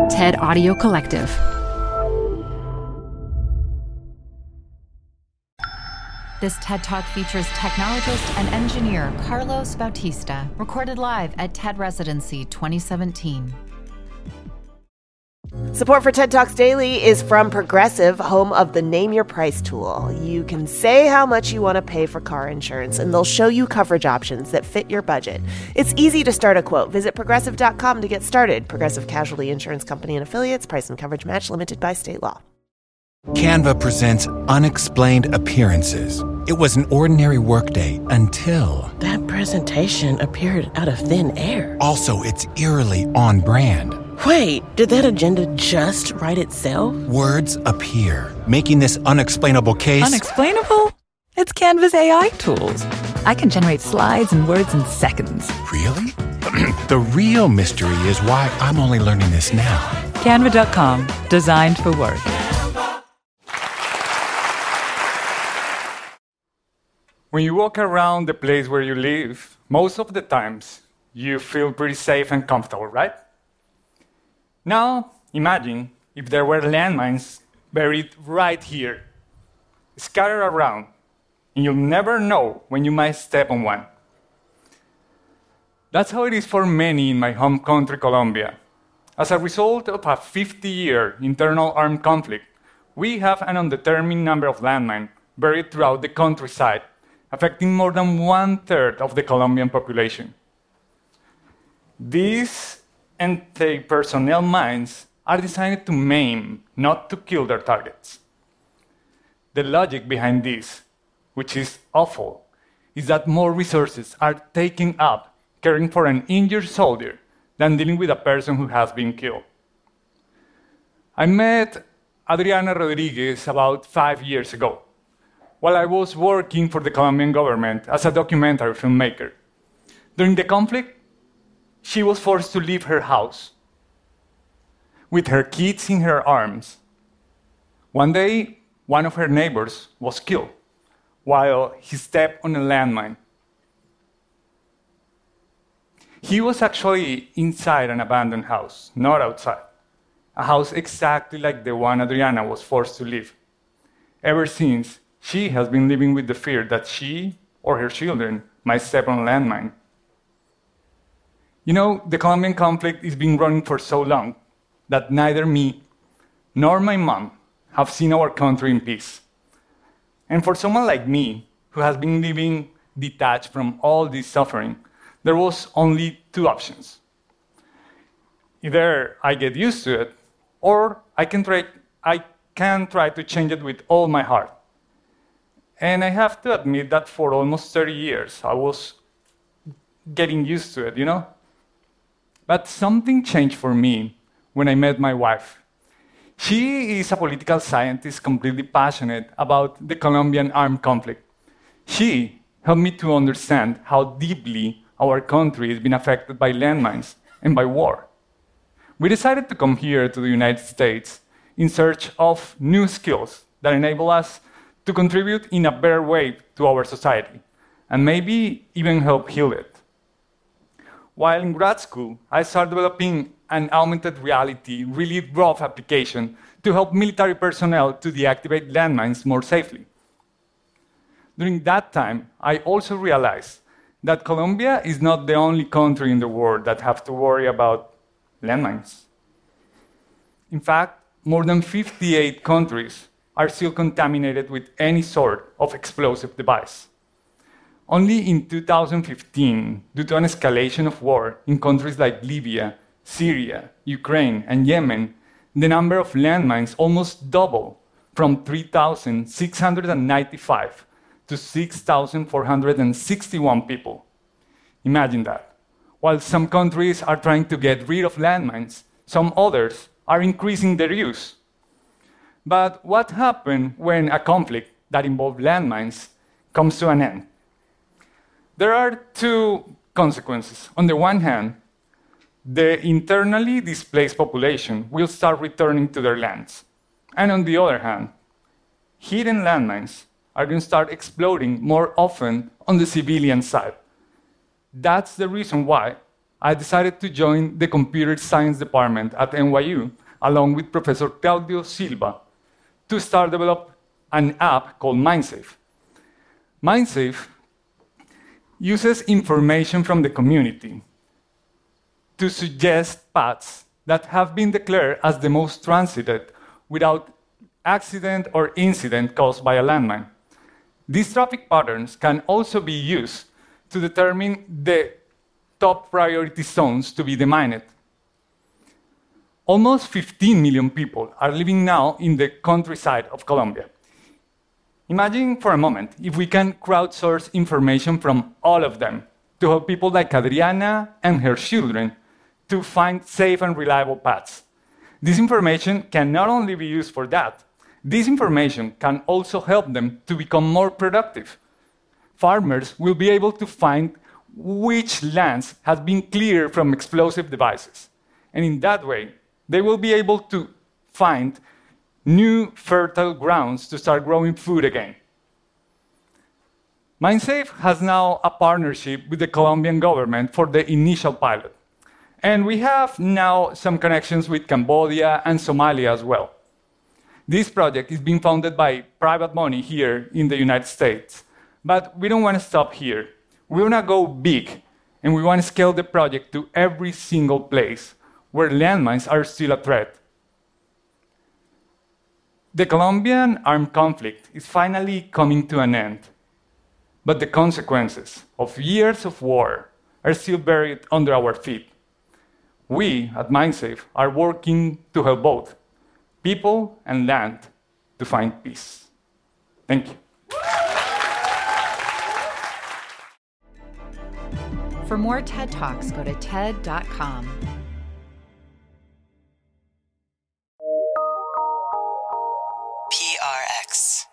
TED Audio Collective. This TED Talk features technologist and engineer Carlos Bautista, recorded live at TED Residency 2017. Support for TED Talks Daily is from Progressive, home of the Name Your Price tool. You can say how much you want to pay for car insurance, and they'll show you coverage options that fit your budget. It's easy to start a quote. Visit Progressive.com to get started. Progressive Casualty Insurance Company and Affiliates. Price and coverage match limited by state law. Canva presents Unexplained Appearances. It was an ordinary workday until... that presentation appeared out of thin air. Also, it's eerily on brand. Wait, did that agenda just write itself? Words appear, making this unexplainable case... Unexplainable? It's Canva's AI tools. I can generate slides and words in seconds. Really? The real mystery is why I'm only learning this now. Canva.com, designed for work. When you walk around the place where you live, most of the times you feel pretty safe and comfortable, right? Now, imagine if there were landmines buried right here, scattered around, and you'll never know when you might step on one. That's how it is for many in my home country, Colombia. As a result of a 50-year internal armed conflict, we have an undetermined number of landmines buried throughout the countryside, affecting more than 1/3 of the Colombian population. These anti-personnel mines are designed to maim, not to kill their targets. The logic behind this, which is awful, is that more resources are taken up caring for an injured soldier than dealing with a person who has been killed. I met Adriana Rodriguez about 5 years ago, while I was working for the Colombian government as a documentary filmmaker. During the conflict, she was forced to leave her house with her kids in her arms. One day, one of her neighbors was killed while he stepped on a landmine. He was actually inside an abandoned house, not outside, a house exactly like the one Adriana was forced to leave. Ever since, she has been living with the fear that she or her children might step on a landmine. You know, the Colombian conflict has been running for so long that neither me nor my mom have seen our country in peace. And for someone like me, who has been living detached from all this suffering, there was only two options. Either I get used to it, or I can try to change it with all my heart. And I have to admit that for almost 30 years, I was getting used to it, you know? But something changed for me when I met my wife. She is a political scientist completely passionate about the Colombian armed conflict. She helped me to understand how deeply our country has been affected by landmines and by war. We decided to come here to the United States in search of new skills that enable us to contribute in a better way to our society, and maybe even help heal it. While in grad school, I started developing an augmented reality, really rough application to help military personnel to deactivate landmines more safely. During that time, I also realized that Colombia is not the only country in the world that have to worry about landmines. In fact, more than 58 countries are still contaminated with any sort of explosive device. Only in 2015, due to an escalation of war in countries like Libya, Syria, Ukraine, and Yemen, the number of landmines almost doubled from 3,695 to 6,461 people. Imagine that. While some countries are trying to get rid of landmines, some others are increasing their use. But what happens when a conflict that involves landmines comes to an end? There are two consequences. On the one hand, the internally displaced population will start returning to their lands. And on the other hand, hidden landmines are going to start exploding more often on the civilian side. That's the reason why I decided to join the computer science department at NYU, along with Professor Claudio Silva, to start develop an app called MindSafe. MindSafe uses information from the community to suggest paths that have been declared as the most transited without accident or incident caused by a landmine. These traffic patterns can also be used to determine the top priority zones to be demined. Almost 15 million people are living now in the countryside of Colombia. Imagine for a moment if we can crowdsource information from all of them to help people like Adriana and her children to find safe and reliable paths. This information can not only be used for that, this information can also help them to become more productive. Farmers will be able to find which lands have been cleared from explosive devices. And in that way, they will be able to find new fertile grounds to start growing food again. MindSafe has now a partnership with the Colombian government for the initial pilot. And we have now some connections with Cambodia and Somalia as well. This project is being funded by private money here in the United States. But we don't want to stop here. We want to go big, and we want to scale the project to every single place where landmines are still a threat. The Colombian armed conflict is finally coming to an end, but the consequences of years of war are still buried under our feet. We at MindSafe are working to help both people and land to find peace. Thank you. For more TED Talks, go to TED.com. PRX.